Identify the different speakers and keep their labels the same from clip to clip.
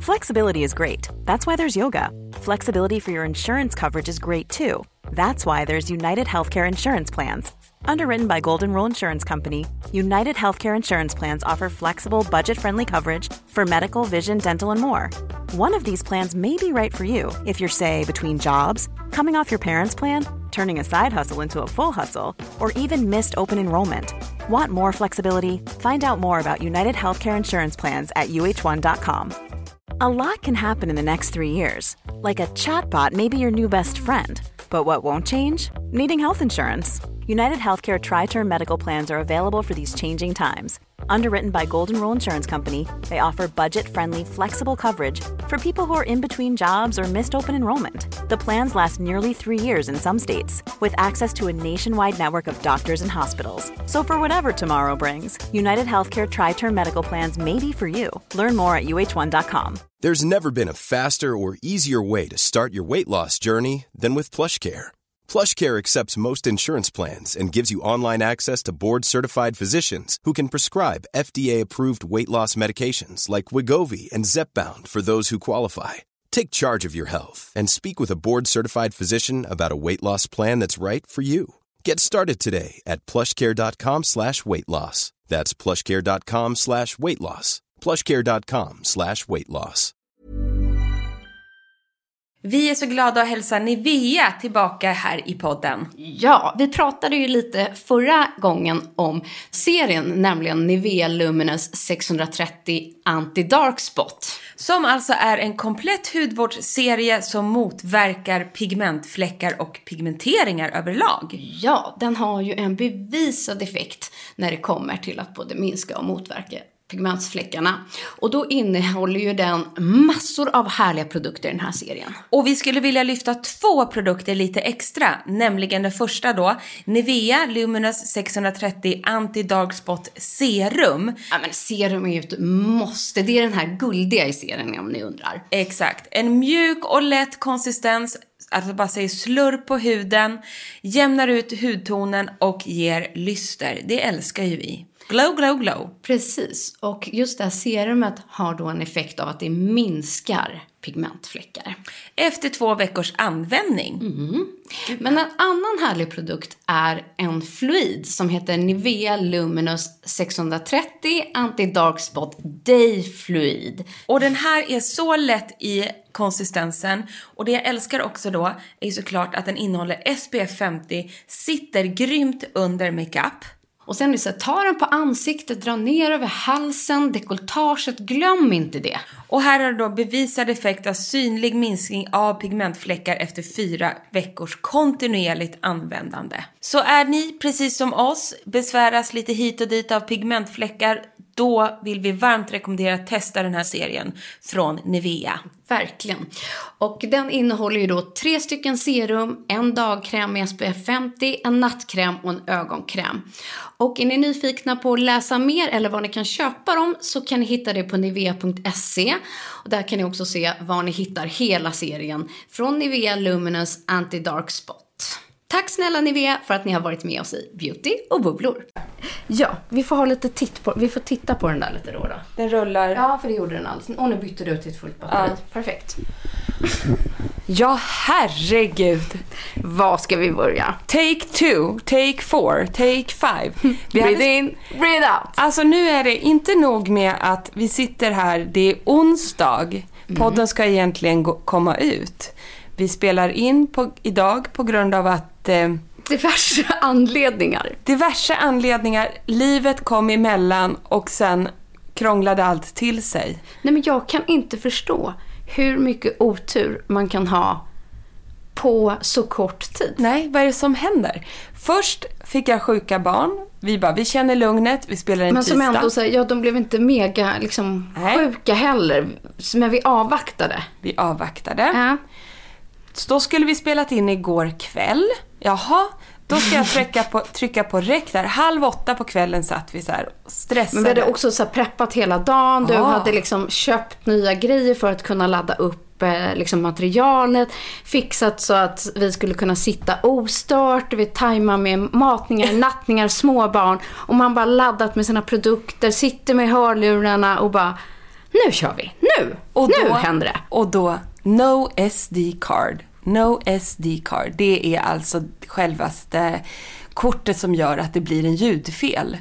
Speaker 1: Flexibility is great. That's why there's yoga. Flexibility for your insurance coverage is great too. That's why there's United Healthcare Insurance Plans. Underwritten by Golden Rule Insurance Company, United Healthcare Insurance Plans offer flexible, budget-friendly coverage for medical, vision, dental, and more. One of these plans may be right for you if you're, say, between jobs, coming off your parents' plan, turning a side hustle into a full hustle, or even missed open enrollment. Want more flexibility? Find out more about United Healthcare Insurance Plans at uh1.com. A lot can happen in the next 3 years. Like a chatbot may be your new best friend. But what won't change? Needing health insurance. United Healthcare Tri-Term Medical Plans are available for these changing times. Underwritten by Golden Rule Insurance Company, they offer budget-friendly, flexible coverage for people who are in between jobs or missed open enrollment. The plans last nearly 3 years in some states, with access to a nationwide network of doctors and hospitals. So for whatever tomorrow brings, United Healthcare Tri-Term Medical Plans may be for you. Learn more at uh1.com.
Speaker 2: There's never been a faster or easier way to start your weight loss journey than with PlushCare. PlushCare accepts most insurance plans and gives you online access to board-certified physicians who can prescribe FDA-approved weight loss medications like Wegovy and Zepbound for those who qualify. Take charge of your health and speak with a board-certified physician about a weight loss plan that's right for you. Get started today at plushcare.com/weightloss. That's plushcare.com/weightloss. plushcare.com/weightloss.
Speaker 3: Vi är så glada att hälsa Nivea tillbaka här i podden.
Speaker 4: Ja, vi pratade ju lite förra gången om serien, nämligen Nivea Luminous 630 Anti-Dark Spot.
Speaker 3: Som alltså är en komplett hudvårdsserie som motverkar pigmentfläckar och pigmenteringar överlag.
Speaker 4: Ja, den har ju en bevisad effekt när det kommer till att både minska och motverka pigmentfläckarna. Och då innehåller ju den massor av härliga produkter i den här serien.
Speaker 3: Och vi skulle vilja lyfta 2 produkter lite extra. Nämligen den första då, Nivea Luminous 630 Anti-Dark Spot Serum.
Speaker 4: Ja, men serum är ju ett måste. Det är den här guldiga i serien om ni undrar.
Speaker 3: Exakt. En mjuk och lätt konsistens. Alltså bara säger slurr på huden. Jämnar ut hudtonen och ger lyster. Det älskar ju vi. Glow, glow, glow.
Speaker 4: Precis, och just det här serumet har då en effekt av att det minskar pigmentfläckar.
Speaker 3: Efter 2 veckors användning.
Speaker 4: Mm. Men en annan härlig produkt är en fluid som heter Nivea Luminous 630 Anti-Dark Spot Day Fluid.
Speaker 3: Och den här är så lätt i konsistensen. Och det jag älskar också då är såklart att den innehåller SPF 50, sitter grymt under makeup.
Speaker 4: Och sen så ta den på ansiktet, dra ner över halsen, dekolletaget, glöm inte det.
Speaker 3: Och här har då bevisad effekt av synlig minskning av pigmentfläckar efter 4 veckors kontinuerligt användande. Så är ni, precis som oss, besväras lite hit och dit av pigmentfläckar, då vill vi varmt rekommendera att testa den här serien från Nivea.
Speaker 4: Verkligen. Och den innehåller ju då 3 stycken serum, en dagkräm med SPF 50, en nattkräm och en ögonkräm. Och är ni nyfikna på att läsa mer eller var ni kan köpa dem så kan ni hitta det på nivea.se. Och där kan ni också se var ni hittar hela serien från Nivea Luminous Anti-Dark Spot. Tack snälla Nivea för att ni har varit med oss i Beauty och bubblor. Ja, vi får ha lite vi får titta på den där lite då.
Speaker 3: Den rullar.
Speaker 4: Ja, för det gjorde den alls. Och nu bytte du till ett fullt batteri.
Speaker 3: Ja.
Speaker 4: Perfekt.
Speaker 3: Ja, herregud.
Speaker 4: Vad ska vi börja?
Speaker 3: Take 2, take 4, take 5.
Speaker 4: Breathe in, breathe out.
Speaker 3: Alltså nu är det inte nog med att vi sitter här, det är onsdag. Podden ska egentligen komma ut. Vi spelar in idag på grund av att...
Speaker 4: Diverse anledningar. Livet kom emellan och sen krånglade allt till sig. Nej, men jag kan inte förstå hur mycket otur man kan ha på så kort tid.
Speaker 3: Nej, vad är det som händer? Först fick jag sjuka barn. Vi känner lugnet, vi spelar en tisdag.
Speaker 4: Men som ändå säger, de blev inte mega sjuka heller. Men vi avvaktade.
Speaker 3: Ja. Så då skulle vi spelat in igår kväll. Jaha, då ska jag trycka på räck där. 7:30 på kvällen satt vi så här stressade.
Speaker 4: Men vi hade också så här preppat hela dagen. Du hade köpt nya grejer för att kunna ladda upp materialet. Fixat så att vi skulle kunna sitta ostört. Vi tajmar med matningar, nattningar, småbarn. Och man bara laddat med sina produkter. Sitter med hörlurarna och bara... nu kör vi. Nu händer det.
Speaker 3: Och då, no SD card. No SD card. Det är alltså självaste kortet som gör att det blir en ljudfel.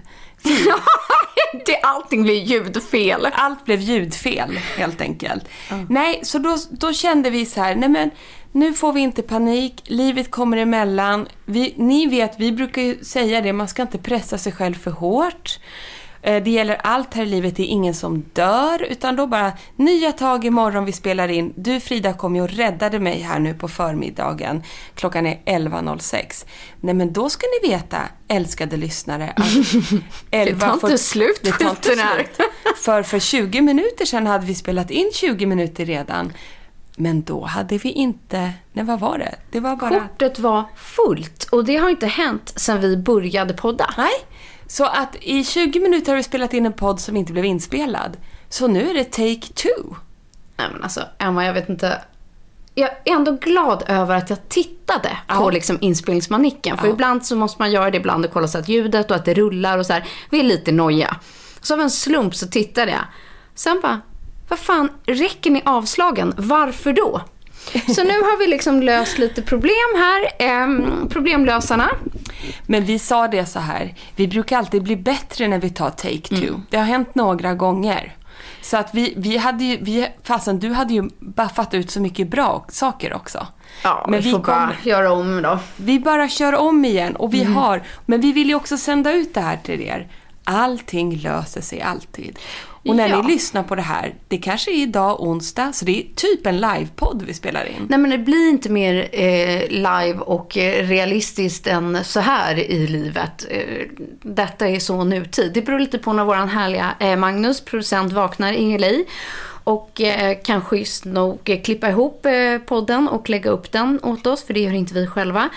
Speaker 4: Allting blir ljudfel.
Speaker 3: Allt blev ljudfel, helt enkelt. Nej, så då kände vi så här, nej men nu får vi inte panik, livet kommer emellan. Ni vet, vi brukar ju säga det, man ska inte pressa sig själv för hårt. Det gäller allt här i livet, det är ingen som dör, utan då bara nya tag imorgon vi spelar in. Du Frida kom ju och räddade mig här nu på förmiddagen. Klockan är 11.06. Nej men då ska ni veta, älskade lyssnare, att
Speaker 4: det tar inte slut.
Speaker 3: Det tar inte slut. För 20 minuter sedan hade vi spelat in 20 minuter redan. Men då hade vi inte... Nej, vad var det? Det var bara...
Speaker 4: Kortet var fullt och det har inte hänt sedan vi började podda.
Speaker 3: Nej, så att i 20 minuter har vi spelat in en podd som inte blev inspelad. Så nu är det take 2.
Speaker 4: Nej men alltså, Emma, jag vet inte... Jag är ändå glad över att jag tittade på liksom inspelningsmanicken. För ibland så måste man göra det ibland och kolla så att ljudet och att det rullar och så här. Vi är lite noja. Så av en slump så tittade jag. Sen bara... Vad fan, räcker ni avslagen? Varför då? Så nu har vi liksom löst lite problem här. Problemlösarna.
Speaker 3: Men vi sa det så här. Vi brukar alltid bli bättre när vi tar take 2. Det har hänt några gånger. Så att vi hade ju... Fastän du hade ju bara fattat ut så mycket bra saker också.
Speaker 4: Ja, men vi får bara göra om då.
Speaker 3: Vi bara kör om igen. Och vi har... Men vi vill ju också sända ut det här till er. Allting löser sig alltid. Och när ni lyssnar på det här, det kanske är idag onsdag, så det är typ en livepodd vi spelar in.
Speaker 4: Nej men det blir inte mer live och realistiskt än så här i livet. Detta är så nutid. Det beror lite på när våran härliga Magnus, producent, vaknar i LA. Och kan schysst nog klippa ihop podden och lägga upp den åt oss, för det gör inte vi själva.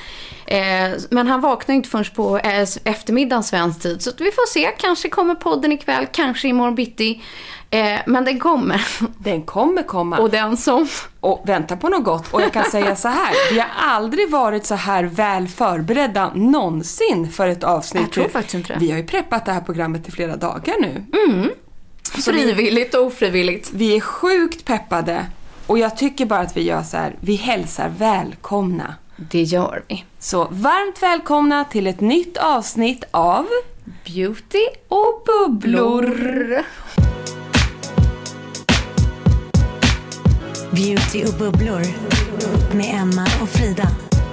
Speaker 4: Men han vaknar inte förrän på eftermiddagen svensk tid. Så vi får se, kanske kommer podden ikväll, kanske imorgon bitti. Men den kommer.
Speaker 3: Den kommer komma.
Speaker 4: Och den som...
Speaker 3: Och vänta på något gott. Och jag kan säga så här, vi har aldrig varit så här väl förberedda någonsin för ett avsnitt.
Speaker 4: Jag tror faktiskt inte det.
Speaker 3: Vi har ju preppat det här programmet i flera dagar nu.
Speaker 4: Frivilligt och ofrivilligt.
Speaker 3: Vi är sjukt peppade. Och jag tycker bara att vi gör så här, vi hälsar välkomna.
Speaker 4: Det gör vi.
Speaker 3: Så varmt välkomna till ett nytt avsnitt av
Speaker 4: Beauty och bubblor.
Speaker 5: Beauty och bubblor med Emma och Frida.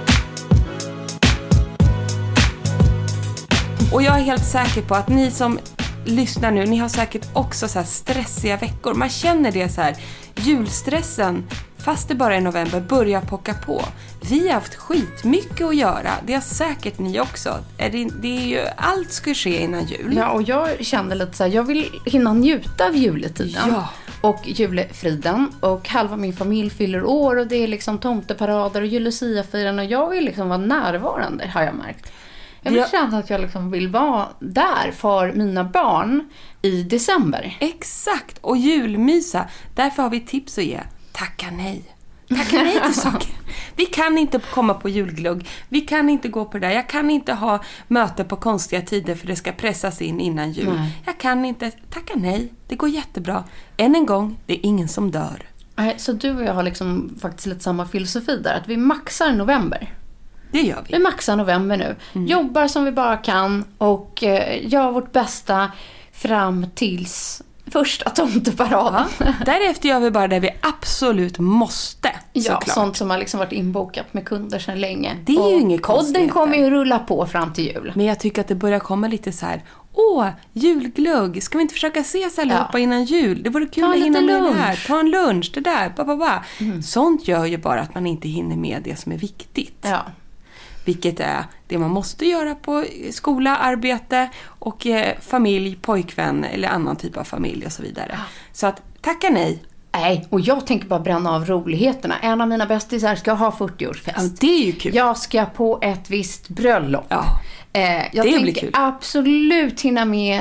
Speaker 3: Och jag är helt säker på att ni som lyssnar nu, ni har säkert också så här stressiga veckor. Man känner det så här, julstressen, fast det bara är november, börjar pocka på. Vi har haft skitmycket att göra. Det har säkert ni också. Det är ju, allt ska ske innan jul.
Speaker 4: Ja, och jag kände lite så här, jag vill hinna njuta av juletiden.
Speaker 3: Ja.
Speaker 4: Och julefriden. Och halva min familj fyller år och det är liksom tomteparader och juluciafiran. Och jag vill liksom vara närvarande, har jag märkt. Jag vill känna att jag liksom vill vara där för mina barn i december.
Speaker 3: Exakt, och julmysa. Därför har vi tips att ge. Tacka nej. Tacka nej till saker. Vi kan inte komma på julglugg. Vi kan inte gå på det där. Jag kan inte ha möte på konstiga tider för det ska pressas in innan jul. Nej. Jag kan inte. Tacka nej. Det går jättebra. Än en gång, det är ingen som dör.
Speaker 4: Så du och jag har liksom faktiskt lite samma filosofi där. Att vi maxar november.
Speaker 3: Det gör vi.
Speaker 4: Vi maxar november nu. Jobbar som vi bara kan och gör vårt bästa fram tills första tomteparaden.
Speaker 3: Ja. Därefter gör vi bara det vi absolut måste.
Speaker 4: Ja, sånt som har liksom varit inbokat med kunder sedan länge.
Speaker 3: Det är ju inget konstigt.
Speaker 4: Podden kommer ju rulla på fram till jul.
Speaker 3: Men jag tycker att det börjar komma lite så här. Julglugg. Ska vi inte försöka ses allihopa innan jul? Det vore kul att hinna med det här. Ta en lunch, det där. Sånt gör ju bara att man inte hinner med det som är viktigt.
Speaker 4: Ja.
Speaker 3: Vilket är det man måste göra på skola, arbete och familj, pojkvän eller annan typ av familj och så vidare. Så att tacka nej.
Speaker 4: Nej, och jag tänker bara bränna av roligheterna. En av mina bästisar ska ha 40-årsfest.
Speaker 3: Ja, det är ju kul.
Speaker 4: Jag ska på ett visst bröllop.
Speaker 3: Ja,
Speaker 4: jag tänker absolut hinna med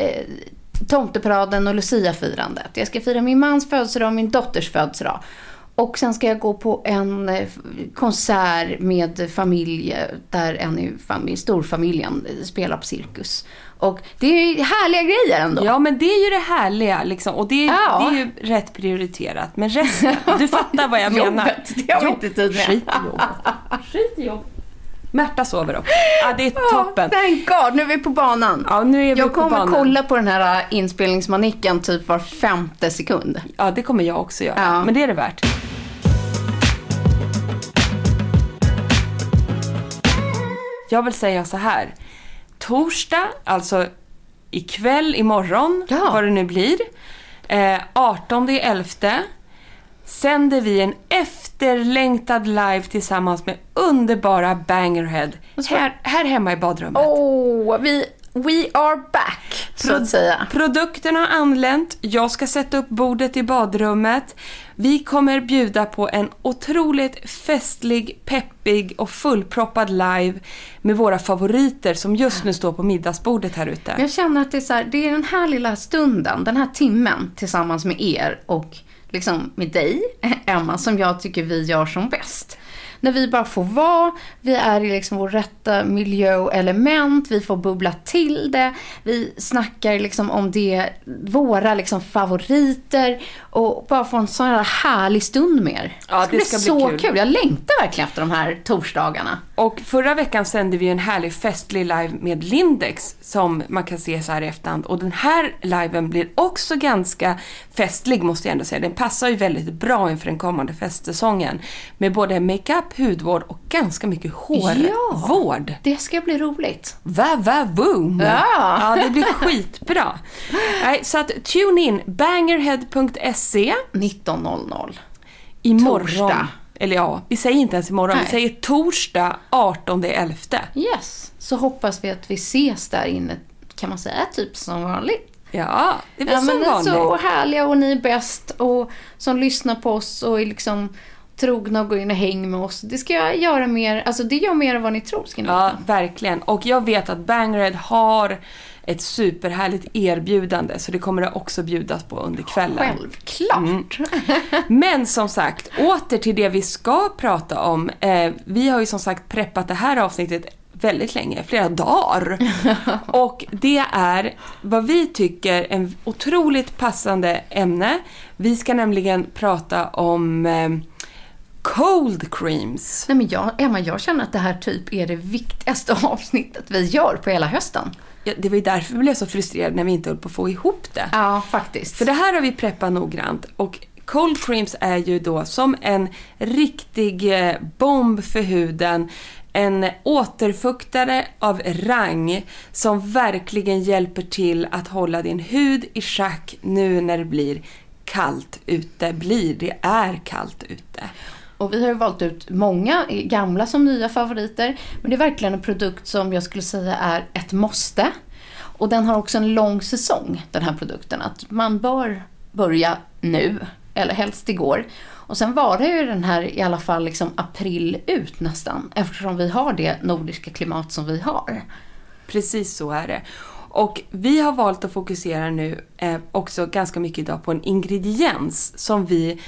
Speaker 4: tomteparaden och Lucia-firandet. Jag ska fira min mans födelsedag och min dotters födelsedag. Och sen ska jag gå på en konsert med familj där en i storfamiljen spelar på cirkus. Och det är ju härliga grejer ändå.
Speaker 3: Ja, men det är ju det härliga liksom. Och det är ju rätt prioriterat. Men resten, du fattar vad jag menar.
Speaker 4: Jobbet, det har vi inte tid med.
Speaker 3: Skit i jobbet. Märta sover också. Ja, det är toppen.
Speaker 4: Thank God, nu är vi på banan.
Speaker 3: Ja, nu är vi
Speaker 4: jag
Speaker 3: på banan.
Speaker 4: Jag kommer kolla på den här inspelningsmanicken typ var 5:e sekund.
Speaker 3: Ja, det kommer jag också göra.
Speaker 4: Ja.
Speaker 3: Men det är det värt. Jag vill säga så här. Torsdag, alltså ikväll, imorgon, vad det nu blir. 18/11 sänder vi en efterlängtad live tillsammans med underbara Bangerhead här hemma i badrummet.
Speaker 4: We are back, så att säga.
Speaker 3: Produkten har anlänt. Jag ska sätta upp bordet i badrummet. Vi kommer bjuda på en otroligt festlig, peppig och fullproppad live med våra favoriter som just nu står på middagsbordet här ute.
Speaker 4: Jag känner att det är så här, det är den här lilla stunden, den här timmen tillsammans med er och liksom med dig, Emma, som jag tycker vi gör som bäst. När vi bara får vara, vi är i liksom vår rätta miljö och element, vi får bubbla till det, vi snackar liksom om det, våra liksom favoriter och bara få en sån här härlig stund med er.
Speaker 3: Ja, det ska bli
Speaker 4: kul. Jag längtar verkligen efter de här torsdagarna.
Speaker 3: Och förra veckan sände vi en härlig festlig live med Lindex som man kan se så här i efterhand. Och den här liven blir också ganska festlig, måste jag ändå säga. Den passar ju väldigt bra inför den kommande festsäsongen. Med både makeup, hudvård och ganska mycket hårvård.
Speaker 4: Ja, det ska bli roligt.
Speaker 3: Boom! Ja, det blir skitbra. Så att tune in bangerhead.se
Speaker 4: 19:00
Speaker 3: imorgon.
Speaker 4: Torsdag.
Speaker 3: Eller ja, vi säger inte ens imorgon.
Speaker 4: Nej.
Speaker 3: Vi säger torsdag 18/11.
Speaker 4: Yes, så hoppas vi att vi ses där inne, kan man säga, typ som vanligt.
Speaker 3: Ja, det blir som
Speaker 4: men
Speaker 3: vanligt.
Speaker 4: Så härliga och ni är bäst och som lyssnar på oss och är liksom trogna och går in och häng med oss. Det ska jag göra mer, alltså det gör mer än vad ni tror, ska ni veta.
Speaker 3: Ja, verkligen. Och jag vet att Bangerhead har ett superhärligt erbjudande, så det kommer det också bjudas på under kvällen.
Speaker 4: Självklart.
Speaker 3: Men som sagt, åter till det vi ska prata om. Vi har ju som sagt preppat det här avsnittet väldigt länge, flera dagar. Och det är vad vi tycker en otroligt passande ämne. Vi ska nämligen prata om cold creams.
Speaker 4: Nej, men Emma, jag känner att det här typ är det viktigaste avsnittet vi gör på hela hösten.
Speaker 3: Ja, det var ju därför vi blev så frustrerade när vi inte höll på att få ihop det.
Speaker 4: Ja, faktiskt.
Speaker 3: För det här har vi preppat noggrant. Och cold creams är ju då som en riktig bomb för huden. En återfuktare av rang som verkligen hjälper till att hålla din hud i schack nu när det blir kallt ute. Det är kallt ute.
Speaker 4: Och vi har ju valt ut många gamla som nya favoriter. Men det är verkligen en produkt som jag skulle säga är ett måste. Och den har också en lång säsong, den här produkten. Att man bör börja nu, eller helst igår. Och sen varar ju den här i alla fall liksom april ut nästan. Eftersom vi har det nordiska klimat som vi har.
Speaker 3: Precis så är det. Och vi har valt att fokusera nu också ganska mycket idag på en ingrediens som vi...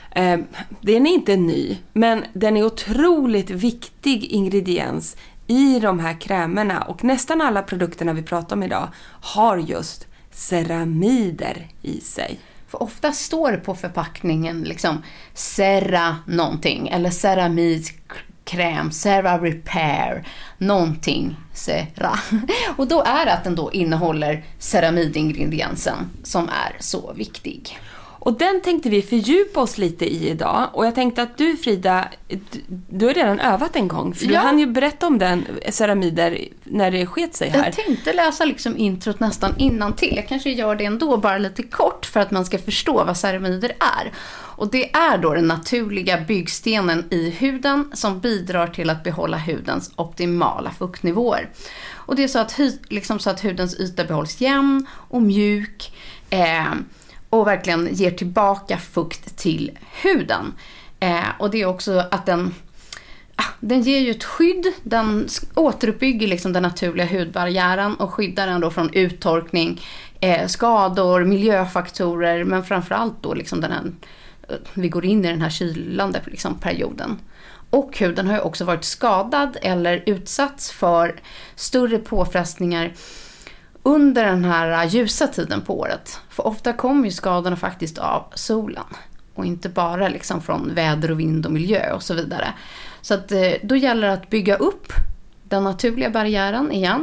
Speaker 3: den är inte ny, men den är otroligt viktig ingrediens i de här krämerna. Och nästan alla produkterna vi pratar om idag har just ceramider i sig.
Speaker 4: För ofta står det på förpackningen liksom Cera någonting eller ceramikkräm, Cera Repair, någonting Cera. Och då är det att den då innehåller ceramidingrediensen som är så viktig.
Speaker 3: Och den tänkte vi fördjupa oss lite i idag. Och jag tänkte att du, Frida, du har redan övat en gång. För du hann ju berätta om den ceramider när det sket sig här.
Speaker 4: Jag tänkte läsa liksom introt nästan innantill. Jag kanske gör det ändå bara lite kort för att man ska förstå vad ceramider är. Och det är då den naturliga byggstenen i huden som bidrar till att behålla hudens optimala fuktnivåer. Och det är så att, liksom så att hudens yta behålls jämn och mjuk och verkligen ger tillbaka fukt till huden. Och det är också att den ger ju ett skydd, den återuppbygger liksom den naturliga hudbarriären och skyddar den då från uttorkning, skador, miljöfaktorer, men framförallt då liksom den här vi går in i den här kylande liksom, perioden. Och huden har ju också varit skadad eller utsatts för större påfrestningar under den här ljusa tiden på året. För ofta kommer ju skadorna faktiskt av solen. Och inte bara liksom från väder och vind och miljö och så vidare. Så att, då gäller det att bygga upp den naturliga barriären igen.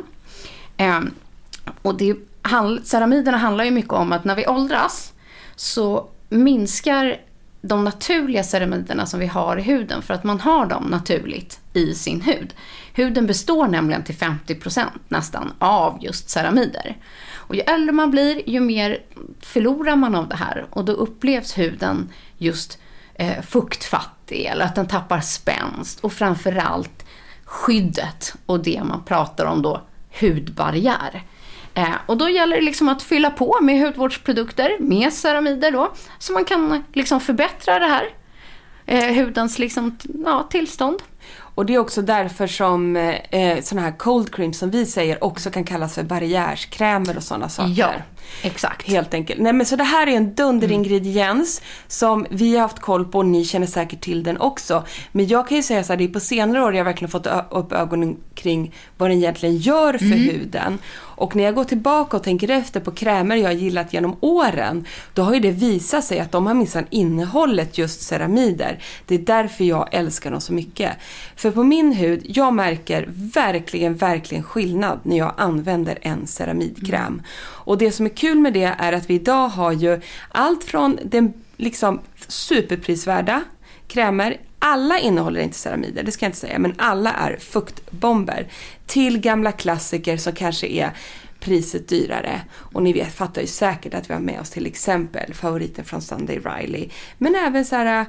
Speaker 4: Och ceramiderna handlar ju mycket om att när vi åldras så minskar de naturliga ceramiderna som vi har i huden för att man har dem naturligt i sin hud. Huden består nämligen till 50% nästan av just ceramider. Och ju äldre man blir, ju mer förlorar man av det här. Och då upplevs huden just fuktfattig eller att den tappar spänst. Och framförallt skyddet och det man pratar om då, hudbarriär. Och då gäller det liksom att fylla på med hudvårdsprodukter, med ceramider då. Så man kan liksom förbättra det här hudens liksom, tillstånd.
Speaker 3: Och det är också därför som såna här cold cream som vi säger också kan kallas för barriärskrämer och sådana saker.
Speaker 4: Ja, exakt.
Speaker 3: Helt enkelt. Nej, men så det här är en dunderingrediens som vi har haft koll på och ni känner säkert till den också. Men jag kan ju säga så här, det är på senare år jag har verkligen fått upp ögonen kring vad den egentligen gör för huden. Och när jag går tillbaka och tänker efter på krämer jag har gillat genom åren, då har ju det visat sig att de har minsann innehållet just ceramider. Det är därför jag älskar dem så mycket. För på min hud, jag märker verkligen skillnad när jag använder en ceramidkräm. Och det som är kul med det är att vi idag har ju allt från den liksom superprisvärda krämer. Alla innehåller inte ceramider, det ska jag inte säga, men alla är fuktbomber. Till gamla klassiker som kanske är priset dyrare. Och ni fattar ju säkert att vi har med oss till exempel favoriten från Sunday Riley. Men även så här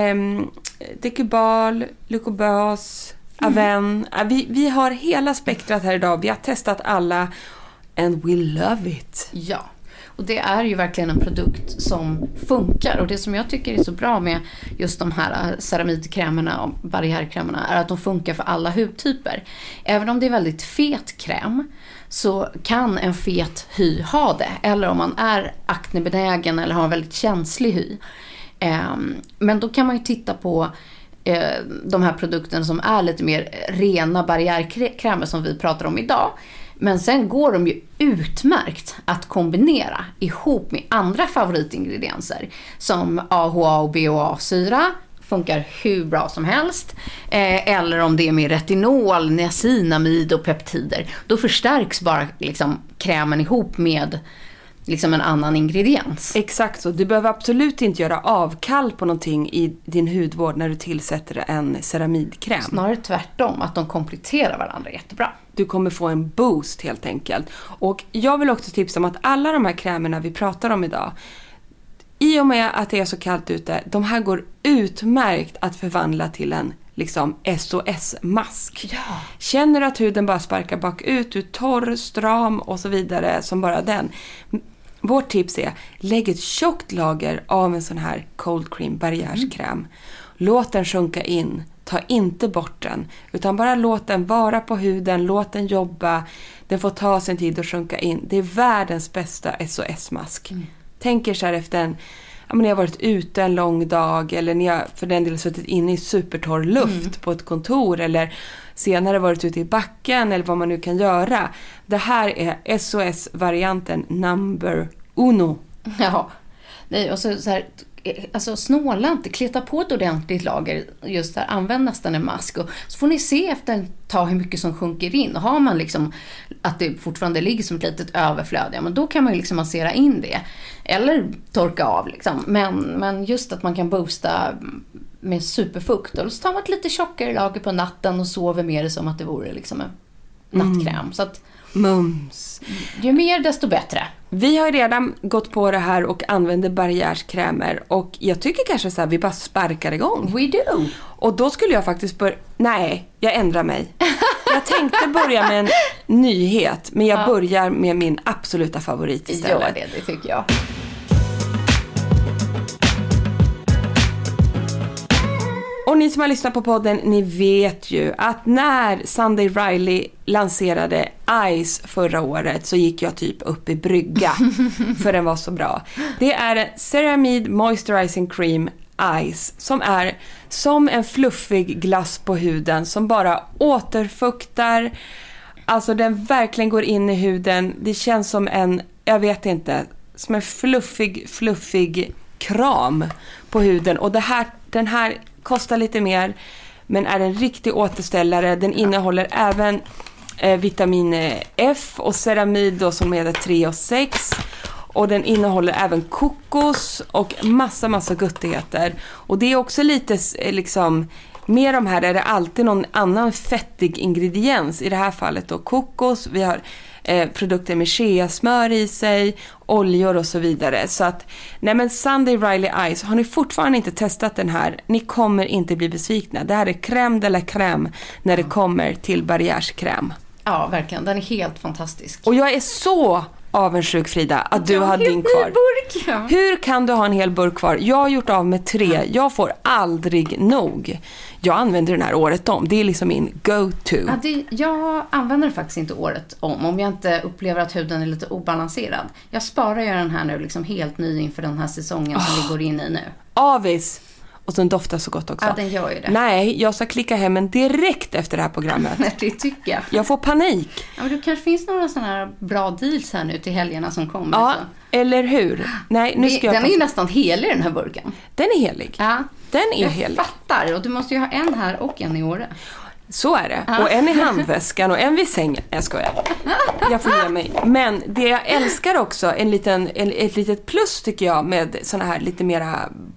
Speaker 3: Decubal, Lucobase, Aven. Vi har hela spektrat här idag. Vi har testat alla and we love it.
Speaker 4: Ja. Och det är ju verkligen en produkt som funkar. Och det som jag tycker är så bra med just de här ceramidkrämerna och barriärkrämerna är att de funkar för alla hudtyper. Även om det är väldigt fet kräm så kan en fet hy ha det. Eller om man är aknebenägen eller har en väldigt känslig hy. Men då kan man ju titta på de här produkterna som är lite mer rena barriärkrämer som vi pratar om idag. Men sen går de ju utmärkt att kombinera ihop med andra favoritingredienser som AHA och BHA-syra. Funkar hur bra som helst. Eller om det är med retinol, niacinamid och peptider. Då förstärks bara liksom krämen ihop med liksom en annan ingrediens.
Speaker 3: Exakt så. Du behöver absolut inte göra avkall på någonting i din hudvård när du tillsätter en ceramidkräm.
Speaker 4: Snarare tvärtom, att de kompletterar varandra jättebra.
Speaker 3: Du kommer få en boost helt enkelt. Och jag vill också tipsa om att alla de här krämerna vi pratar om idag, i och med att det är så kallt ute, de här går utmärkt att förvandla till en liksom SOS-mask.
Speaker 4: Ja.
Speaker 3: Känner du att huden bara sparkar bakut, du är torr, stram och så vidare som bara den. Vårt tips är, lägg ett tjockt lager av en sån här cold cream barriärskräm. Låt den sjunka in. Ta inte bort den, utan bara låt den vara på huden, låt den jobba. Den får ta sin tid att sjunka in. Det är världens bästa SOS-mask. Tänk er så här efter ni har varit ute en lång dag eller ni har för den delen suttit inne i supertorr luft på ett kontor eller senare varit ute i backen eller vad man nu kan göra. Det här är SOS-varianten number 1.
Speaker 4: Ja, nej, och så här, alltså snåla inte, kleta på ett ordentligt lager just där, använd nästan en mask och så får ni se efter ett tag hur mycket som sjunker in. Och har man liksom att det fortfarande ligger som ett litet överflöd, ja, men då kan man ju liksom massera in det eller torka av liksom. Men just att man kan boosta med superfukt och så tar man ett lite tjockare lager på natten och sover med det som att det vore liksom en nattkräm. Så att
Speaker 3: mums.
Speaker 4: Ju mer desto bättre.
Speaker 3: Vi har redan gått på det här och använder barriärskrämer och jag tycker kanske så här, vi bara sparkar igång.
Speaker 4: We do.
Speaker 3: Och då skulle jag faktiskt nej, jag ändrar mig. Jag tänkte börja med en nyhet, men jag börjar med min absoluta favorit istället.
Speaker 4: Ja, det tycker jag.
Speaker 3: Och ni som har lyssnat på podden, ni vet ju att när Sunday Riley lanserade Ice förra året så gick jag typ upp i brygga för den var så bra. Det är Ceramide Moisturizing Cream Ice som är som en fluffig glass på huden som bara återfuktar. Alltså den verkligen går in i huden. Det känns som som en fluffig kram på huden. Och den här kostar lite mer men är en riktig återställare. Den innehåller även vitamin F och ceramid då, som heter 3 och 6. Och den innehåller även kokos och massa guttigheter. Och det är också lite liksom, med de här är det alltid någon annan fettig ingrediens. I det här fallet då kokos. Vi har produkter med shea-smör i sig, oljor och så vidare. Så att, Sunday Riley Ice, har ni fortfarande inte testat den här, ni kommer inte bli besvikna. Det här är crème de la crème när det kommer till barriärskräm.
Speaker 4: Ja, verkligen. Den är helt fantastisk.
Speaker 3: Och jag är så avundsjuk, Frida, att du har din kvar.
Speaker 4: Burk, ja.
Speaker 3: Hur kan du ha en hel burk kvar? Jag har gjort av med 3. Jag får aldrig nog. Jag använder den här året om. Det är liksom min go-to.
Speaker 4: Ja, jag använder det faktiskt inte året om jag inte upplever att huden är lite obalanserad. Jag sparar ju den här nu liksom helt ny inför den här säsongen som vi går in i nu.
Speaker 3: Avis. Och den doftar så gott också.
Speaker 4: Ja, den gör ju det.
Speaker 3: Nej, jag ska klicka hem en direkt efter det här programmet.
Speaker 4: Nej, det tycker jag.
Speaker 3: Jag får panik.
Speaker 4: Ja, men det kanske finns några sådana här bra deals här nu till helgerna som kommer.
Speaker 3: Ja,
Speaker 4: så.
Speaker 3: Eller hur? Nej, nu ska
Speaker 4: den är ju nästan helig, den här burken.
Speaker 3: Den är helig.
Speaker 4: Ja.
Speaker 3: Den är
Speaker 4: jag
Speaker 3: helig.
Speaker 4: Fattar. Och du måste ju ha en här och en i Åre.
Speaker 3: Så är det. Och en i handväskan och en vid sängen. Jag skojar. Jag får ge mig. Men det jag älskar också, ett litet plus tycker jag med såna här lite mera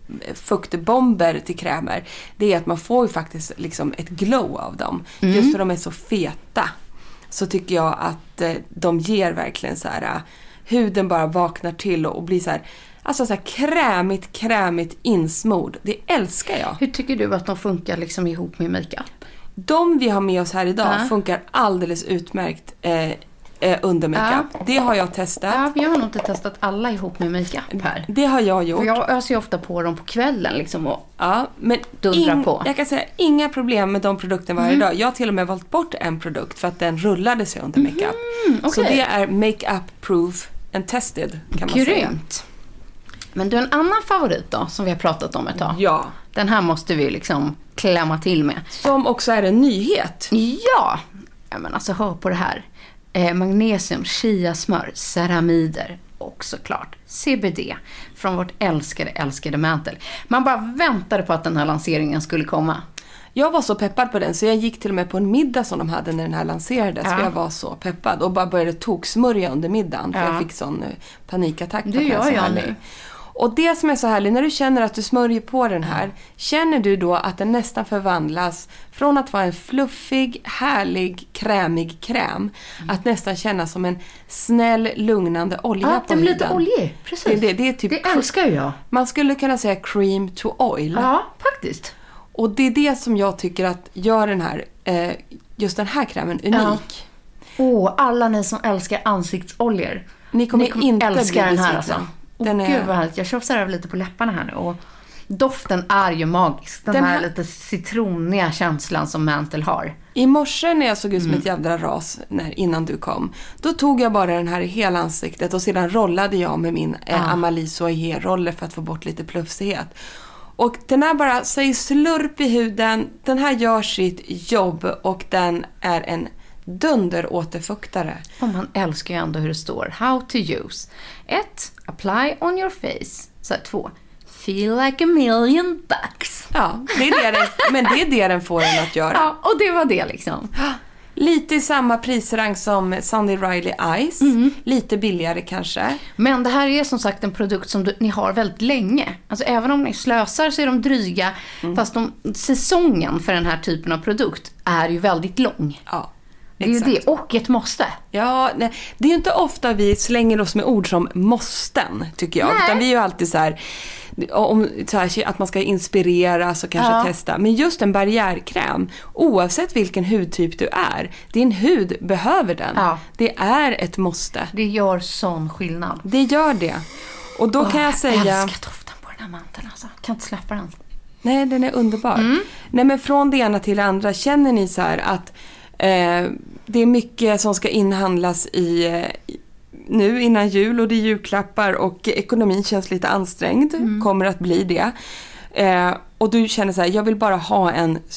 Speaker 3: fuktbomber till krämer, det är att man får ju faktiskt liksom ett glow av dem. Just för de är så feta. Så tycker jag att de ger verkligen så här, huden bara vaknar till och blir så här, alltså så här krämigt insmord. Det älskar jag.
Speaker 4: Hur tycker du att de funkar liksom ihop med makeup?
Speaker 3: De vi har med oss här idag funkar alldeles utmärkt under makeup. Det har jag testat.
Speaker 4: Ja, jag har nog inte testat alla ihop med makeup här.
Speaker 3: Det har jag gjort.
Speaker 4: För jag öser ju ofta på dem på kvällen liksom och
Speaker 3: men
Speaker 4: dundrar på.
Speaker 3: Jag kan säga inga problem med de produkterna vi har idag. Jag har till och med valt bort en produkt för att den rullade sig under makeup.
Speaker 4: Okay.
Speaker 3: Så det är makeup proof and tested, kan man säga.
Speaker 4: Grymt. Men du, en annan favorit då som vi har pratat om ett tag.
Speaker 3: Ja.
Speaker 4: Den här måste vi liksom klämma till med.
Speaker 3: Som också är en nyhet.
Speaker 4: Ja, men alltså hör på det här. Magnesium, chiasmör, ceramider och såklart CBD från vårt älskade Mantle. Man bara väntade på att den här lanseringen skulle komma.
Speaker 3: Jag var så peppad på den så jag gick till och med på en middag som de hade när den här lanserades. För jag var så peppad och bara började toksmörja under middagen. För jag fick sån panikattack.
Speaker 4: Det gör jag nu.
Speaker 3: Och det som är så härligt, när du känner att du smörjer på den här, känner du då att den nästan förvandlas från att vara en fluffig, härlig, krämig kräm, att nästan kännas som en snäll, lugnande olja på huden.
Speaker 4: Ja, lite oljig, precis.
Speaker 3: Det är typ,
Speaker 4: det älskar jag. Man
Speaker 3: skulle kunna säga cream to oil.
Speaker 4: Ja, faktiskt.
Speaker 3: Och det är det som jag tycker att gör den här, just den här krämen unik.
Speaker 4: Alla ni som älskar ansiktsoljor.
Speaker 3: Ni kommer inte
Speaker 4: älska den här alltså.
Speaker 3: Den är...
Speaker 4: Gud vad härligt. Jag tjofsar lite på läpparna här nu. Och doften är ju magisk. Den här lite citroniga känslan som Mantle har.
Speaker 3: I morse när jag såg ut som ett jävla ras innan du kom, då tog jag bara den här i hela ansiktet och sedan rollade jag med min Amalie Soyer-roller för att få bort lite plufsighet. Och den här bara säger slurp i huden. Den här gör sitt jobb och den är en dunderåterfuktare.
Speaker 4: Och man älskar ju ändå hur det står. How to use. 1. Apply on your face. Så 2. Feel like a million bucks.
Speaker 3: Ja, det är det men det är det den får en att göra.
Speaker 4: Ja, och det var det liksom.
Speaker 3: Lite i samma prisrang som Sunday Riley Ice. Lite billigare kanske.
Speaker 4: Men det här är som sagt en produkt som ni har väldigt länge. Alltså även om ni slösar så är de dryga. Fast säsongen för den här typen av produkt är ju väldigt lång.
Speaker 3: Ja.
Speaker 4: Det är ju det, och ett måste.
Speaker 3: Ja, nej, det är ju inte ofta vi slänger oss med ord som måsten, tycker jag. Utan vi är ju alltid så här, att man ska inspireras och kanske testa. Men just en barriärkräm, oavsett vilken hudtyp du är, din hud behöver den. Ja. Det är ett måste.
Speaker 4: Det gör sån skillnad.
Speaker 3: Det gör det. Och då kan jag säga...
Speaker 4: Jag älskar doften på den här manteln alltså. Kan inte släppa den.
Speaker 3: Nej, den är underbar. Nej, men från det ena till det andra, känner ni så här att det är mycket som ska inhandlas nu innan jul och det är julklappar och ekonomin känns lite ansträngd, kommer att bli det. och du känner så här, jag vill bara ha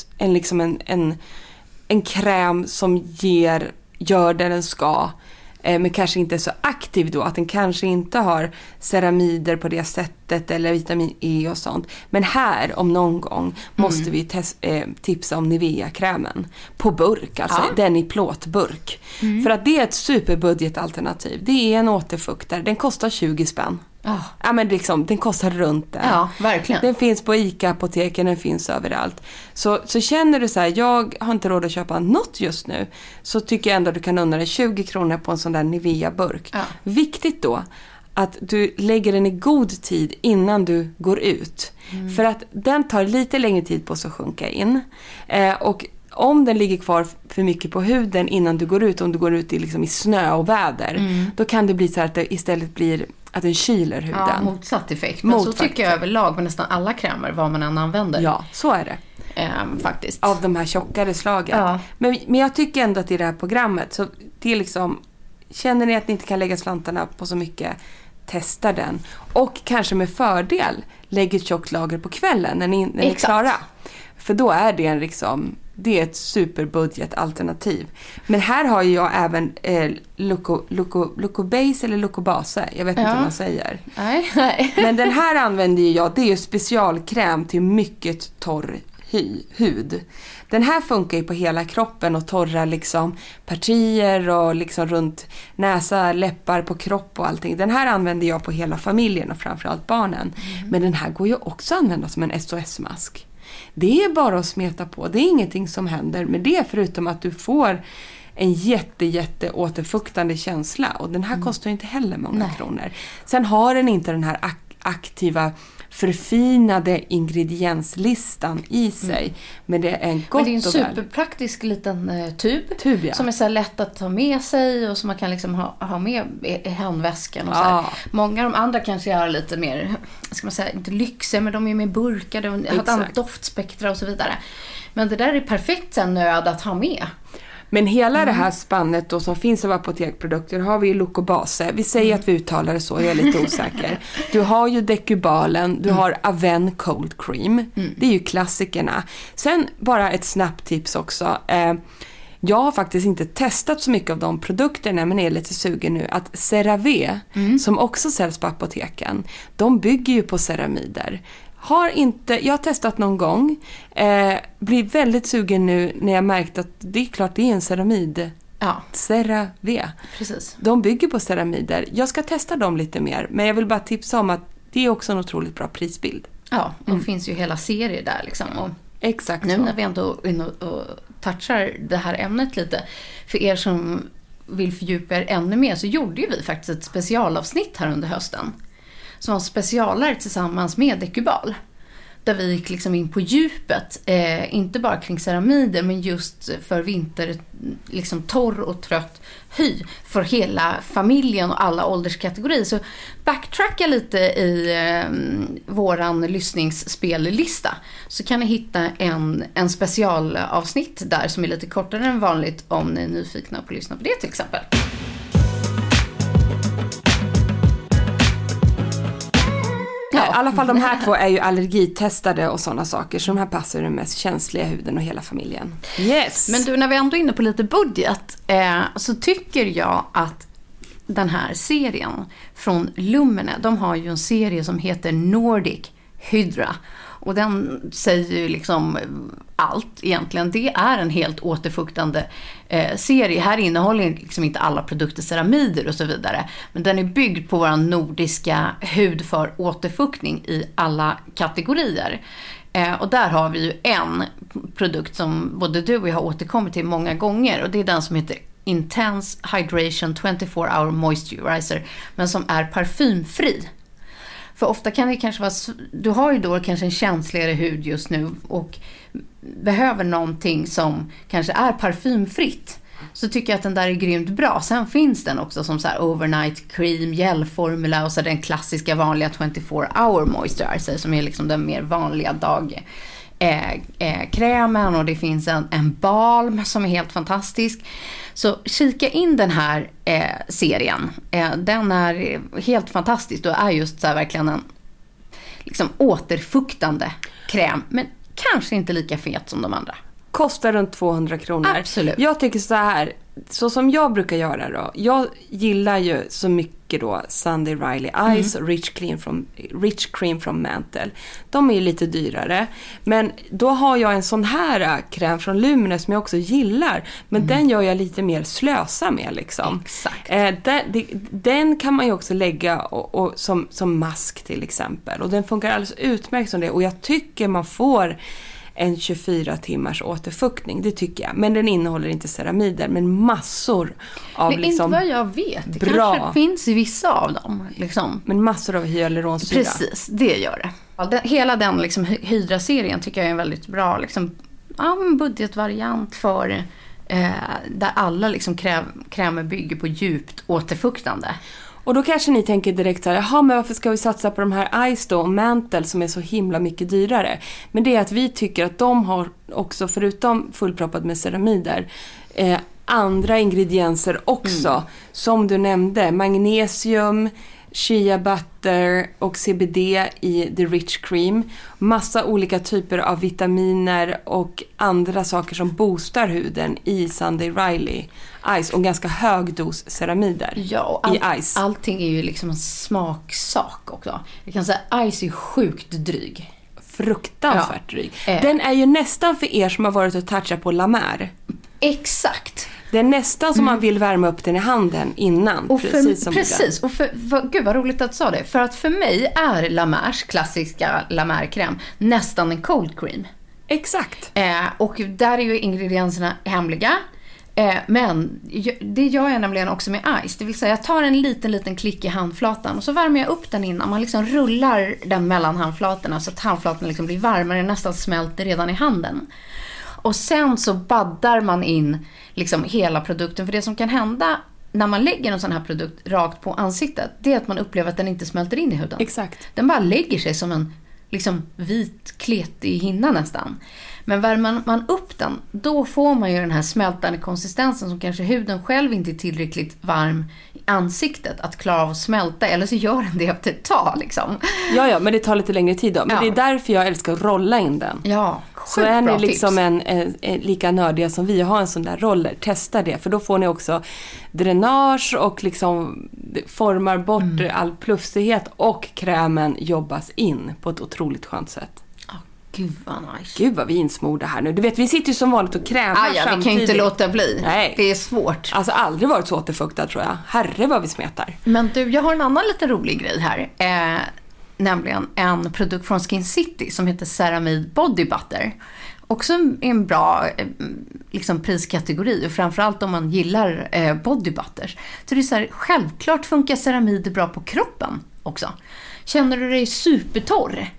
Speaker 3: en kräm som gör det den ska, men kanske inte är så aktiv då, att den kanske inte har ceramider på det sättet eller vitamin E och sånt. Men här om någon gång måste vi tipsa om Nivea-krämen på burk, alltså den i plåtburk. För att det är ett superbudgetalternativ. Det är en återfuktare, den kostar 20 spänn. Ja, men liksom, den kostar runt det.
Speaker 4: Ja, verkligen.
Speaker 3: Den finns på ICA-apoteken, den finns överallt. Så känner du så här, jag har inte råd att köpa något just nu, så tycker jag ändå att du kan unna dig 20 kronor på en sån där Nivea-burk. Ja. Viktigt då att du lägger den i god tid innan du går ut. För att den tar lite längre tid på sig att sjunka in. Och om den ligger kvar för mycket på huden innan du går ut, om du går ut i snö och väder, då kan det bli så här att det istället blir att den kyler huden.
Speaker 4: Ja, motsatt effekt. Men så tycker jag överlag med nästan alla krämer, vad man än använder.
Speaker 3: Ja, så är det.
Speaker 4: Faktiskt.
Speaker 3: Av de här tjockare slagen. Ja. Men jag tycker ändå att i det här programmet, så det är liksom, känner ni att ni inte kan lägga slantarna på så mycket, testa den. Och kanske med fördel, lägg ett tjockt lager på kvällen när ni är klara. För då är det det är ett superbudgetalternativ. Men här har jag även Lucobase eller Lucobase. Jag vet inte vad man säger.
Speaker 4: Nej.
Speaker 3: Men den här använder jag. Det är ju specialkräm till mycket torr hud. Den här funkar ju på hela kroppen och torrar partier och runt näsa, läppar, på kropp och allting. Den här använder jag på hela familjen och framförallt barnen. Men den här går ju också att använda som en SOS-mask. Det är bara att smeta på. Det är ingenting som händer med det, förutom att du får en jätte återfuktande känsla. Och den här kostar inte heller många kronor. Sen har den inte den här aktiva, förfinade ingredienslistan i sig. Men det är en gott.
Speaker 4: Men det är en superpraktisk liten tub ja. Som är så lätt att ta med sig och som man kan ha med i handväskan och så här. Många av de andra kanske är lite mer, ska man säga, inte lyxiga, men de är mer burkade och har ett annat doftspektra och så vidare. Men det där är perfekt sen nöd att ha med.
Speaker 3: Men hela det här spannet då som finns av apotekprodukter har vi ju Lucobase. Vi säger att vi uttalar det så, jag är lite osäker. Du har ju Decubalen, du har Aven Cold Cream. Det är ju klassikerna. Sen bara ett snabbt tips också. Jag har faktiskt inte testat så mycket av de produkterna, men är lite sugen nu. Att CeraVe, som också säljs på apoteken, de bygger ju på ceramider. Jag har testat någon gång. Blir väldigt sugen nu när jag märkt att det är klart det är en ceramid. Ja. CeraVe.
Speaker 4: Precis.
Speaker 3: De bygger på ceramider. Jag ska testa dem lite mer. Men jag vill bara tipsa om att det är också en otroligt bra prisbild.
Speaker 4: Ja, och det finns ju hela serier där Och
Speaker 3: exakt
Speaker 4: nu
Speaker 3: så.
Speaker 4: när vi ändå touchar det här ämnet lite. För er som vill fördjupa er ännu mer, så gjorde ju vi faktiskt ett specialavsnitt här under hösten. Som var specialare tillsammans med Decubal. Där vi gick in på djupet. Inte bara kring ceramider, men just för vinter, torr och trött hy. För hela familjen och alla ålderskategorier. Så backtracka lite i våran lyssningsspellista. Så kan ni hitta en specialavsnitt där som är lite kortare än vanligt, om ni är nyfikna på att lyssna på det till exempel.
Speaker 3: I alla fall de här två är ju allergitestade och sådana saker. Så de här passar den mest känsliga huden och hela familjen. Yes!
Speaker 4: Men du, när vi ändå är inne på lite budget, så tycker jag att den här serien från Lumene, de har ju en serie som heter Nordic Hydra. Och den säger ju allt egentligen. Det är en helt återfuktande serie. Här innehåller inte alla produkter ceramider och så vidare. Men den är byggd på vår nordiska hud för återfuktning i alla kategorier. Och där har vi ju en produkt som både du och jag har återkommit till många gånger. Och det är den som heter Intense Hydration 24-Hour Moisturizer. Men som är parfymfri. För ofta kan det kanske vara, du har ju då kanske en känsligare hud just nu och behöver någonting som kanske är parfymfritt. Så tycker jag att den där är grymt bra. Sen finns den också som så här overnight cream, gelformula och så den klassiska vanliga 24-hour moisturizer som är den mer vanliga krämen, och det finns en balm som är helt fantastisk. Så kika in den här serien. Den är helt fantastisk och är just så här verkligen en återfuktande kräm, men kanske inte lika fet som de andra.
Speaker 3: Kostar runt 200 kronor.
Speaker 4: Absolut.
Speaker 3: Jag tycker så här, så som jag brukar göra då. Jag gillar ju så mycket då Sunday Riley Ice och Rich Cream från Mantle. De är ju lite dyrare. Men då har jag en sån här kräm från Luminous som jag också gillar. Men den gör jag lite mer slösa med liksom.
Speaker 4: Exakt.
Speaker 3: Den kan man ju också lägga som mask till exempel. Och den funkar alldeles utmärkt som det. Och jag tycker man får en 24 timmars återfuktning, det tycker jag. Men den innehåller inte ceramider, men massor av
Speaker 4: men
Speaker 3: liksom...
Speaker 4: inte vad jag vet. Det
Speaker 3: bra.
Speaker 4: kanske finns i vissa av dem. Liksom.
Speaker 3: Men massor av hyaluronsyra.
Speaker 4: Precis, det gör det. Hela den liksom, Hydra-serien tycker jag är en väldigt bra liksom, budgetvariant för där alla liksom, krämer bygger på djupt återfuktande.
Speaker 3: Och då kanske ni tänker direkt så här, jaha, men varför ska vi satsa på de här Ice då och Mantle som är så himla mycket dyrare? Men det är att vi tycker att de har också, förutom fullproppat med ceramider, andra ingredienser också. Som du nämnde, magnesium, shea butter och CBD i The Rich Cream. Massa olika typer av vitaminer och andra saker som boostar huden i Sunday Riley Ice och ganska hög dos ceramider i Ice.
Speaker 4: Allting är ju liksom en smaksak också. Jag kan säga Ice är sjukt dryg.
Speaker 3: Fruktansvärt dryg. Den är ju nästan för er som har varit och touchat på La Mer.
Speaker 4: Exakt.
Speaker 3: Det är nästan som man vill värma upp den i handen innan.
Speaker 4: Och
Speaker 3: precis.
Speaker 4: Och gud vad roligt att du sa det. För att för mig är La Mers klassiska La Mer-kräm nästan en cold cream.
Speaker 3: Exakt.
Speaker 4: Och där är ju ingredienserna hemliga. Men det gör jag nämligen också med Ice. Det vill säga jag tar en liten klick i handflatan och så värmer jag upp den innan. Man liksom rullar den mellan handflatorna så att handflatan liksom blir varmare, nästan smälter redan i handen. Och sen så baddar man in liksom hela produkten. För det som kan hända när man lägger en sån här produkt rakt på ansiktet, det är att man upplever att den inte smälter in i huden.
Speaker 3: Exakt.
Speaker 4: Den bara lägger sig som en liksom vit kletig hinna nästan. Men värmer man upp den, då får man ju den här smältande konsistensen som kanske huden själv inte är tillräckligt varm i ansiktet att klara av att smälta. Eller så gör den det efter ett tag liksom.
Speaker 3: Ja, men det tar lite längre tid då. Men det är därför jag älskar att rolla in den.
Speaker 4: Ja,
Speaker 3: så är ni liksom en lika nördiga som vi har en sån där roller. Testa det, för då får ni också dränage och liksom formar bort all plufsighet och krämen jobbas in på ett otroligt skönt sätt.
Speaker 4: Gud vad nice.
Speaker 3: Gud vad vi insmorda här nu. Du vet, vi sitter ju som vanligt och krämar samtidigt.
Speaker 4: Vi kan ju inte låta bli.
Speaker 3: Nej.
Speaker 4: Det är svårt.
Speaker 3: Alltså aldrig varit så återfuktad tror jag. Herre vad vi smetar.
Speaker 4: Men du, jag har en annan lite rolig grej här. Nämligen en produkt från Skin City som heter Ceramide Body Butter. Också en bra liksom, priskategori och framförallt om man gillar body butters. Så det är så här, självklart funkar ceramider bra på kroppen också. Känner du dig supertorr?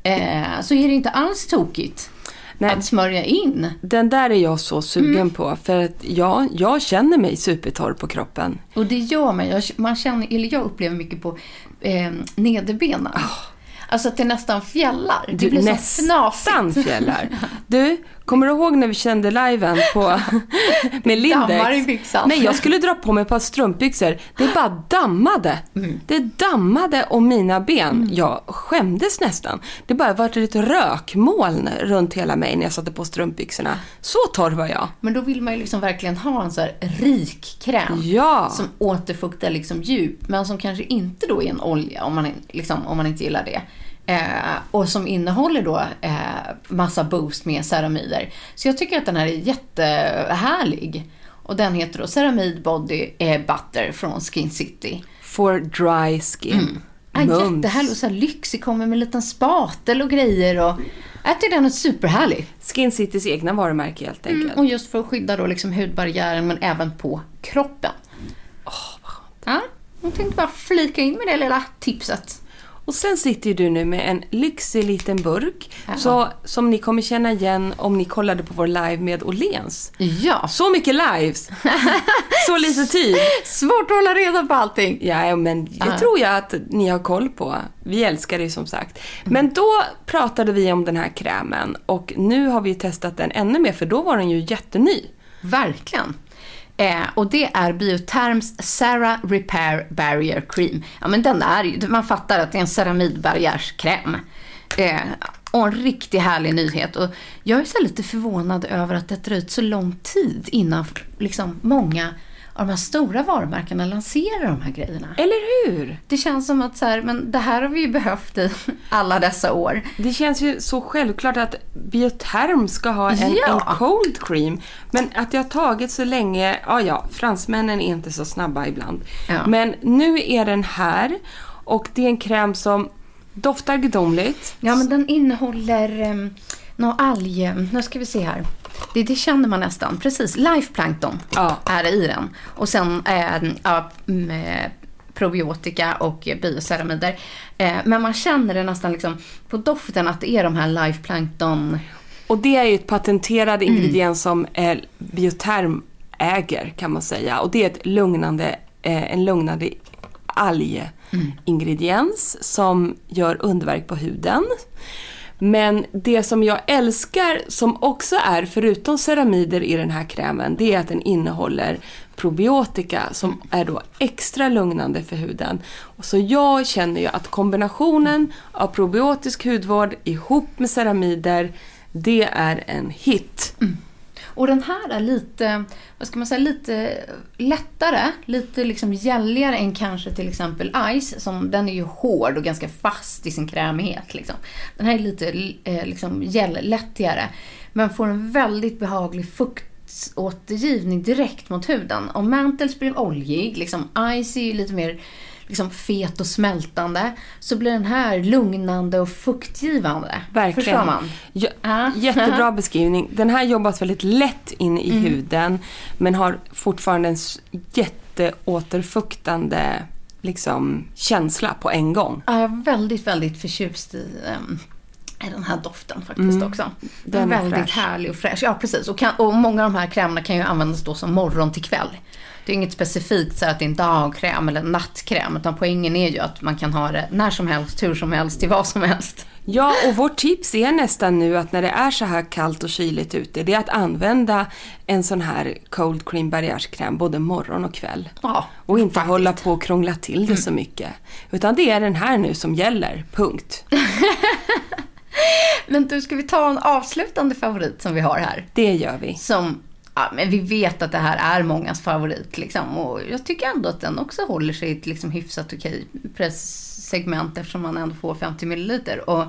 Speaker 4: Så är det inte alls tokigt att smörja in.
Speaker 3: Den där är jag så sugen på. För att jag känner mig supertorr på kroppen.
Speaker 4: Och det gör mig. Jag upplever mycket på nederbenen. Alltså att det nästan fjällar. Det blir
Speaker 3: nästan fjällar. Du, kommer du ihåg när vi kände liven på med Lindex?
Speaker 4: Dammar i byxan.
Speaker 3: Nej, jag skulle dra på mig ett par strumpbyxor. Det bara dammade. Det dammade om mina ben. Jag skämdes nästan. Det bara var ett rökmoln runt hela mig när jag satte på strumpbyxorna. Så torr var jag.
Speaker 4: Men då vill man ju liksom verkligen ha en så här rik kräm.
Speaker 3: Ja.
Speaker 4: Som återfuktar liksom djup. Men som kanske inte då är en olja om man inte gillar det. Och som innehåller då massa boost med ceramider. Så jag tycker att den här är jättehärlig. Och den heter då Ceramide Body Butter från Skin City.
Speaker 3: For dry skin.
Speaker 4: Jättehärlig och så här lyxig, kommer med en liten spatel och grejer. Och jag tycker den är superhärlig.
Speaker 3: Skin Citys egna varumärke helt enkelt.
Speaker 4: Och just för att skydda då liksom hudbarriären men även på kroppen.
Speaker 3: Vad skönt.
Speaker 4: Ja, jag tänkte bara flika in med det lilla tipset.
Speaker 3: Och sen sitter ju du nu med en lyxig liten burk. Så, som ni kommer känna igen om ni kollade på vår live med Åhléns.
Speaker 4: Ja.
Speaker 3: Så mycket lives. Så lite tid.
Speaker 4: Svårt att hålla reda på allting.
Speaker 3: Ja, men det tror jag att ni har koll på. Vi älskar det som sagt. Men då pratade vi om den här krämen. Och nu har vi testat den ännu mer. För då var den ju jätteny.
Speaker 4: Verkligen. Och det är Bioterms Cera Repair Barrier Cream. Ja, men den är ju, man fattar att det är en ceramidbarriärskräm. Och en riktigt härlig nyhet. Och jag är så lite förvånad över att det tar ut så lång tid innan liksom många av de här stora varumärkena lanserar de här grejerna.
Speaker 3: Eller hur?
Speaker 4: Det känns som att så här, men det här har vi ju behövt i alla dessa år.
Speaker 3: Det känns ju så självklart att Bioterm ska ha en cold cream. Men att det har tagit så länge, fransmännen är inte så snabba ibland.
Speaker 4: Ja.
Speaker 3: Men nu är den här och det är en kräm som doftar gudomligt.
Speaker 4: Ja, men den innehåller någon alg. Nu ska vi se här. Det känner man nästan. Precis, Life Plankton är i den. Och sen probiotika och bioceramider. Men man känner det nästan liksom på doften att det är de här Life Plankton.
Speaker 3: Och det är ju ett patenterad ingrediens som Bioterm äger, kan man säga. Och det är en lugnande algingrediens som gör underverk på huden. Men det som jag älskar som också är, förutom ceramider i den här krämen, det är att den innehåller probiotika som är då extra lugnande för huden. Och så jag känner ju att kombinationen av probiotisk hudvård ihop med ceramider, det är en hit.
Speaker 4: Och den här är lite, vad ska man säga, lite lättare, lite liksom gälligare än kanske till exempel Ice, som den är ju hård och ganska fast i sin krämighet liksom. Den här är lite liksom lättigare, men får en väldigt behaglig fuktåtergivning direkt mot huden. Och Mantles blir oljig, liksom Ice är ju lite mer liksom fet och smältande, så blir den här lugnande och fuktgivande.
Speaker 3: Verkligen.
Speaker 4: Förstår man?
Speaker 3: Jättebra beskrivning. Den här jobbas väldigt lätt in i huden, men har fortfarande en jätteåterfuktande liksom känsla på en gång.
Speaker 4: Jag är väldigt, väldigt förtjust i den här doften faktiskt också. Den är väldigt fräsch. Härlig och fräsch. Ja, precis. Och många av de här krämerna kan ju användas då som morgon till kväll. Det är inget specifikt så att det är en dagkräm eller en nattkräm, utan poängen är ju att man kan ha det när som helst, hur som helst, till vad som helst.
Speaker 3: Ja, och vårt tips är nästan nu att när det är så här kallt och kyligt ute, det är att använda en sån här cold cream barriärskräm både morgon och kväll.
Speaker 4: Ja,
Speaker 3: och inte
Speaker 4: faktiskt
Speaker 3: hålla på och krångla till det så mycket. Utan det är den här nu som gäller, punkt.
Speaker 4: Men du, ska vi ta en avslutande favorit som vi har här?
Speaker 3: Det gör vi.
Speaker 4: Men vi vet att det här är mångas favorit liksom, och jag tycker ändå att den också håller sig i ett liksom hyfsat okej presssegment, eftersom man ändå får 50 milliliter och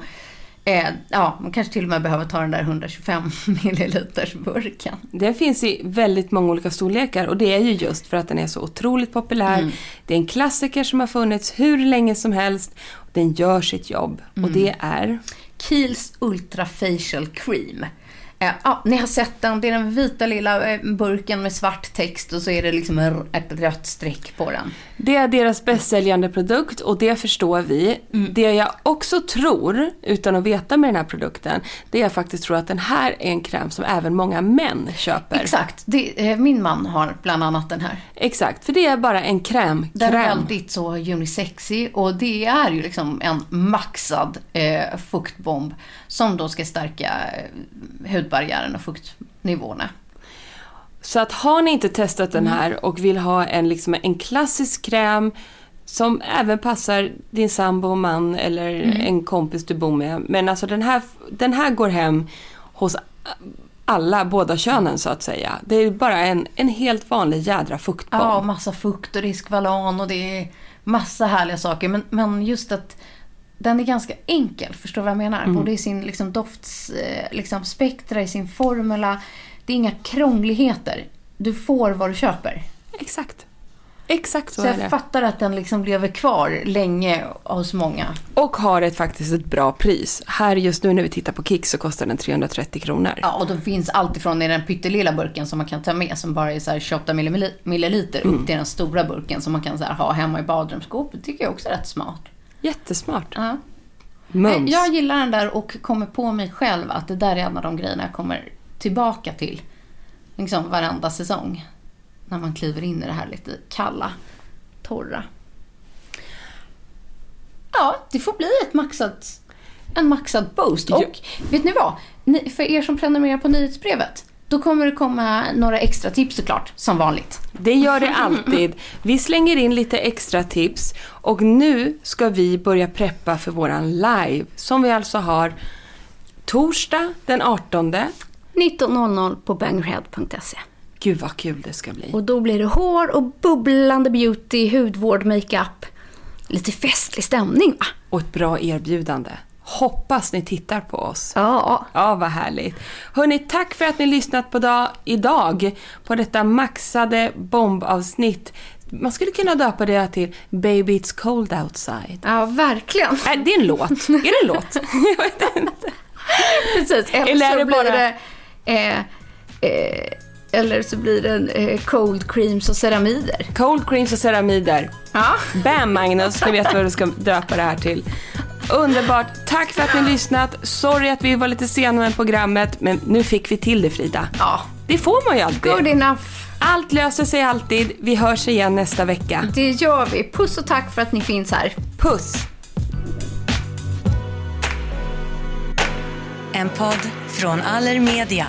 Speaker 4: man kanske till och med behöver ta den där 125 milliliters burken.
Speaker 3: Det finns i väldigt många olika storlekar, och det är ju just för att den är så otroligt populär. Det är en klassiker som har funnits hur länge som helst. Den gör sitt jobb, och det är
Speaker 4: Kiehl's Ultra Facial Cream. Ni har sett den. Det är den vita lilla burken med svart text, och så är det liksom ett rött streck på den.
Speaker 3: Det är deras bästsäljande produkt, och det förstår vi. Det jag också tror, utan att veta med den här produkten, det är faktiskt tror att den här är en kräm som även många män köper.
Speaker 4: Exakt. Min man har bland annat den här.
Speaker 3: Exakt, för det är bara en kräm.
Speaker 4: Den är väldigt så unisexy, och det är ju liksom en maxad fuktbomb som då ska stärka hudbarriären och fuktnivåerna.
Speaker 3: Så att har ni inte testat den här och vill ha en klassisk kräm som även passar din sambo, man eller en kompis du bor med. Men alltså den här går hem hos alla, båda könen så att säga. Det är bara en helt vanlig jädra fuktbomb.
Speaker 4: Ja, massa fukt och riskvalan, och det är massa härliga saker. Men just att den är ganska enkel, förstår vad jag menar? Både i sin liksom, dofts liksom, spektra, i sin formula. Det är inga krångligheter. Du får vad du köper.
Speaker 3: Exakt så
Speaker 4: är
Speaker 3: är det.
Speaker 4: Jag fattar att den liksom lever kvar länge hos många.
Speaker 3: Och har faktiskt ett bra pris. Här just nu när vi tittar på Kik så kostar den 330 kronor.
Speaker 4: Ja, och då finns allt ifrån i den pyttelilla burken som man kan ta med, som bara är så här 28 milliliter, upp till den stora burken som man kan så här, ha hemma i badrumsskåpet. Tycker jag också är rätt smart.
Speaker 3: Jättesmart.
Speaker 4: Ja.
Speaker 3: Mums.
Speaker 4: Jag gillar den där och kommer på mig själv att det där är en av de grejerna jag kommer tillbaka till liksom varenda säsong. När man kliver in i det här lite kalla, torra. Ja, det får bli en maxad boost. Och vet ni vad? För er som prenumererar på nyhetsbrevet, då kommer det komma några extra tips såklart, som vanligt.
Speaker 3: Det gör det alltid. Vi slänger in lite extra tips. Och nu ska vi börja preppa för våran live, som vi alltså har Torsdag den 18.
Speaker 4: 19.00 på banghead.se.
Speaker 3: Gud vad kul det ska bli.
Speaker 4: Och då blir det hår och bubblande beauty, hudvård, makeup. Lite festlig stämning, va?
Speaker 3: Och ett bra erbjudande. Hoppas ni tittar på oss.
Speaker 4: Ja.
Speaker 3: Ja, vad härligt. Hörrni, tack för att ni lyssnat på idag på detta maxade bombavsnitt. Man skulle kunna döpa det till Baby It's Cold Outside.
Speaker 4: Ja, verkligen.
Speaker 3: Det är en låt. Är det en låt? Jag vet inte.
Speaker 4: Precis. Eller så blir det cold creams och ceramider.
Speaker 3: Cold creams och ceramider.
Speaker 4: Ja.
Speaker 3: Bam, Magnus, ni vet vad du ska döpa det här till. Underbart. Tack för att ni lyssnat. Sorry att vi var lite sena med programmet, men nu fick vi till det, Frida.
Speaker 4: Ja.
Speaker 3: Det får man ju alltid.
Speaker 4: Good enough.
Speaker 3: Allt löser sig alltid. Vi hörs igen nästa vecka.
Speaker 4: Det gör vi. Puss och tack för att ni finns här.
Speaker 3: Puss.
Speaker 5: En podd från Allermedia.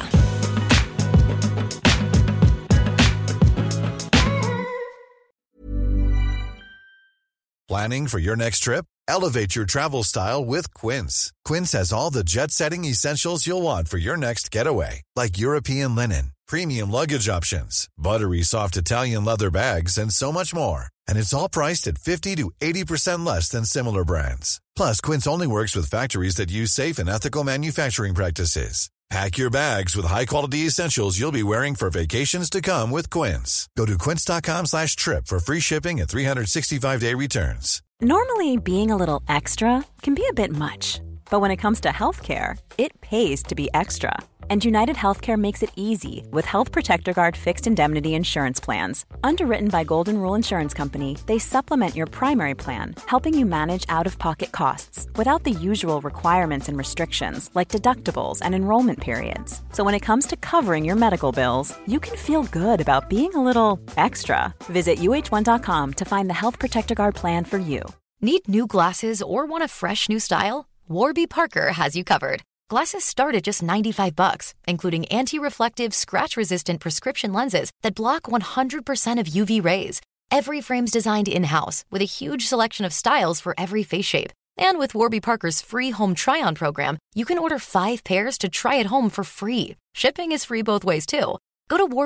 Speaker 6: Planning for your next trip? Elevate your travel style with Quince. Quince has all the jet-setting essentials you'll want for your next getaway, like European linen, premium luggage options, buttery soft Italian leather bags, and so much more. And it's all priced at 50 to 80% less than similar brands. Plus, Quince only works with factories that use safe and ethical manufacturing practices. Pack your bags with high-quality essentials you'll be wearing for vacations to come with Quince. Go to quince.com/trip for free shipping and 365-day returns.
Speaker 1: Normally, being a little extra can be a bit much, but when it comes to healthcare, it pays to be extra. And United Healthcare makes it easy with Health Protector Guard fixed indemnity insurance plans. Underwritten by Golden Rule Insurance Company, they supplement your primary plan, helping you manage out-of-pocket costs without the usual requirements and restrictions like deductibles and enrollment periods. So when it comes to covering your medical bills, you can feel good about being a little extra. Visit uh1.com to find the Health Protector Guard plan for you.
Speaker 7: Need new glasses or want a fresh new style? Warby Parker has you covered. Glasses start at just $95, including anti-reflective, scratch-resistant prescription lenses that block 100% of UV rays. Every frame's designed in-house with a huge selection of styles for every face shape. And with Warby Parker's free home try-on program, you can order 5 pairs to try at home for free. Shipping is free both ways, too. Go to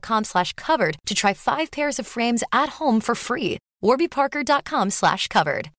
Speaker 7: warbyparker.com/covered to try 5 pairs of frames at home for free. warbyparker.com/covered.